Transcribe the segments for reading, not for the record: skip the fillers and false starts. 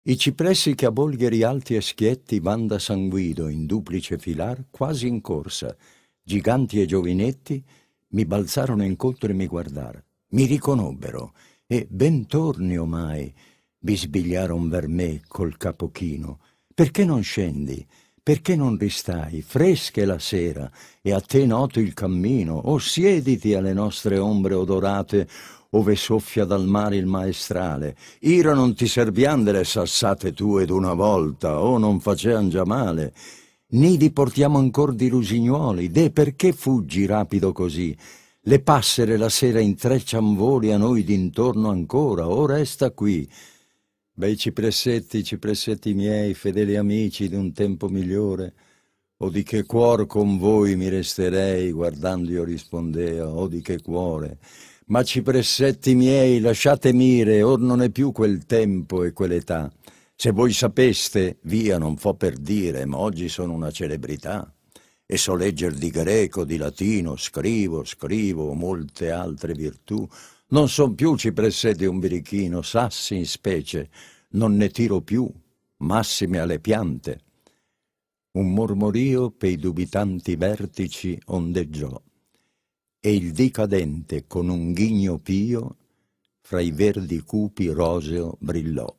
I cipressi che a bolgheri alti e schietti van da San Guido in duplice filar, quasi in corsa, giganti e giovinetti, mi balzarono incontro e mi guardar. Mi riconobbero e ben torni omai, bisbigliaron ver me col capo chino. Perché non scendi? Perché non ristai? Fresca è la sera e a te noto il cammino. O siediti alle nostre ombre odorate, ove soffia dal mare il maestrale. Ira non ti servian delle sassate tue d'una volta, o non facean già male. Nidi portiamo ancor di lusignuoli, perché fuggi rapido così? Le passere la sera intreccian voli a noi d'intorno ancora, o resta qui. Bei cipressetti miei, fedeli amici d'un tempo migliore, o di che cuor con voi mi resterei, guardando io rispondea, o di che cuore. Ma cipressetti miei, lasciate mire, or non è più quel tempo e quell'età. Se voi sapeste, via, non fo per dire, ma oggi sono una celebrità. E so legger di greco, di latino, scrivo, molte altre virtù. Non son più cipressetti un birichino, sassi in specie, non ne tiro più, massime alle piante. Un mormorio pei dubitanti vertici ondeggiò, e il dì cadente con un ghigno pio fra i verdi cupi roseo brillò.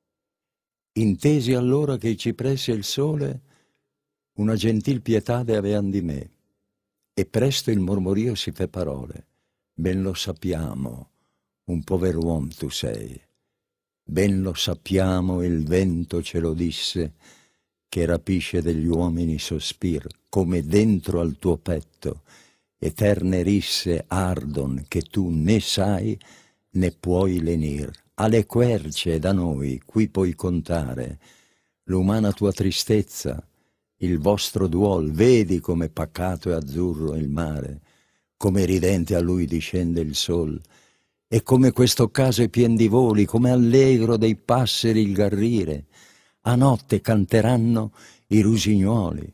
Intesi allora che i cipressi e il sole una gentil pietade avean di me, e presto il mormorio si fe parole. Ben lo sappiamo, un pover'uom tu sei. Ben lo sappiamo, il vento ce lo disse, che rapisce degli uomini sospir, come dentro al tuo petto, eterne risse ardon che tu né sai né puoi lenir. Alle querce da noi, qui puoi contare, l'umana tua tristezza, il vostro duol, vedi come pacato e azzurro il mare, come ridente a lui discende il sol, e come questo caso è pien di voli, come allegro dei passeri il garrire. A notte canteranno i rusignuoli,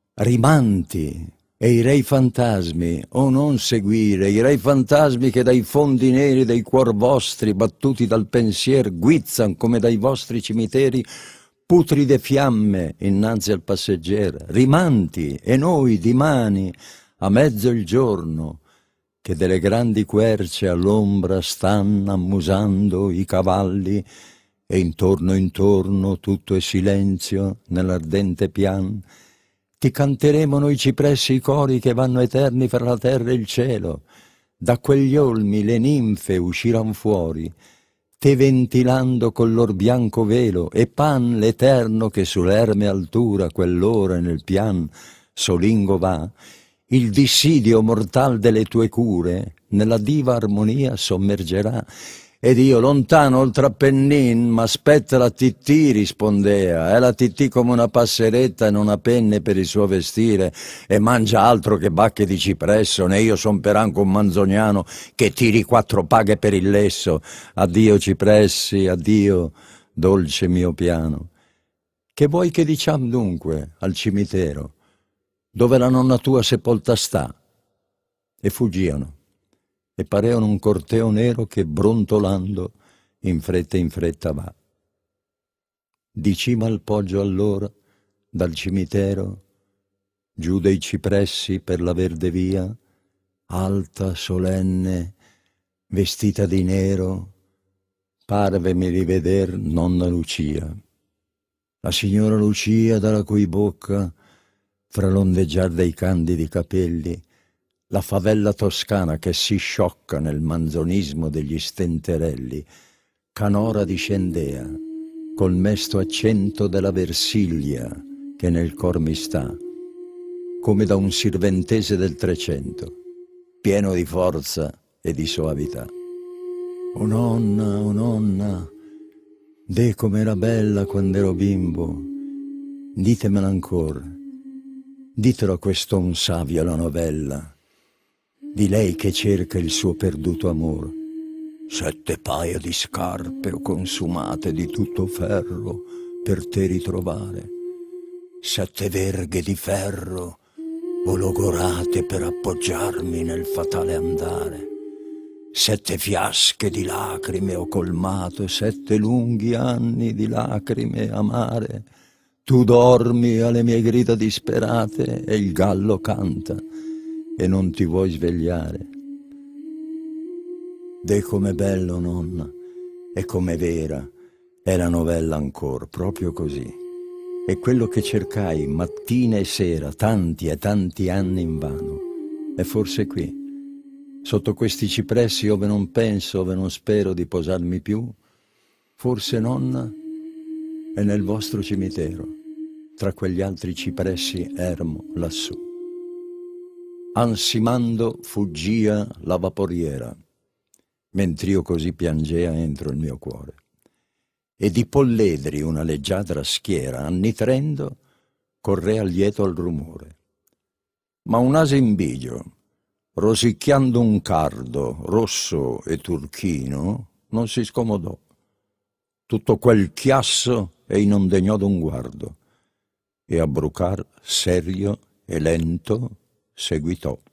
rimanti e i rei fantasmi, o non seguire, i rei fantasmi che dai fondi neri dei cuor vostri, battuti dal pensier, guizzan come dai vostri cimiteri putride fiamme innanzi al passegger, rimanti e noi dimani a mezzo il giorno, che delle grandi querce all'ombra stanno ammusando i cavalli, e intorno tutto è silenzio nell'ardente pian. Ti canteremo noi cipressi i cori che vanno eterni fra la terra e il cielo. Da quegli olmi le ninfe usciran fuori, te ventilando col lor bianco velo, e Pan l'eterno che sull'erme altura quell'ora nel pian solingo va, il dissidio mortal delle tue cure nella diva armonia sommergerà. Ed io lontano oltre Appennin, m'aspetta la Tittì, rispondea, e la Tittì come una passeretta e non ha penne per il suo vestire, e mangia altro che bacche di cipresso, né io son per anche un manzoniano che tiri 4 paghe per il lesso. Addio cipressi, addio, dolce mio piano. Che vuoi che diciam dunque al cimitero, dove la nonna tua sepolta sta? E fuggiano, e pareano un corteo nero che brontolando in fretta va. Di cima al poggio allora, dal cimitero, giù dei cipressi per la verde via, alta, solenne, vestita di nero, parvemi riveder nonna Lucia. La signora Lucia dalla cui bocca, fra l'ondeggiar dei candidi capelli, la favella toscana che si sciocca nel manzonismo degli stenterelli, canora discendea, col mesto accento della Versiglia che nel cor mi sta, come da un sirventese del 300, pieno di forza e di soavità. Oh nonna, de com'era bella quando ero bimbo, ditemela ancora, ditelo a quest'on savio la novella, di lei che cerca il suo perduto amor. 7 paia di scarpe ho consumate di tutto ferro per te ritrovare, 7 verghe di ferro ho logorate per appoggiarmi nel fatale andare. 7 fiasche di lacrime ho colmato, 7 lunghi anni di lacrime amare. Tu dormi alle mie grida disperate e il gallo canta e non ti vuoi svegliare. De com'è bello, nonna, e com'è vera, è la novella ancor, proprio così. È quello che cercai mattina e sera, tanti e tanti anni invano. È forse qui, sotto questi cipressi ove non penso, ove non spero di posarmi più, forse, nonna, è nel vostro cimitero, tra quegli altri cipressi ermo lassù. Ansimando fuggia la vaporiera, mentr'io così piangea entro il mio cuore. E di polledri una leggiadra schiera, annitrendo, correa lieto al rumore. Ma un asin bigio, rosicchiando un cardo rosso e turchino, non si scomodò. Tutto quel chiasso ei non degnò d'un guardo, e a brucar serio e lento seguitò.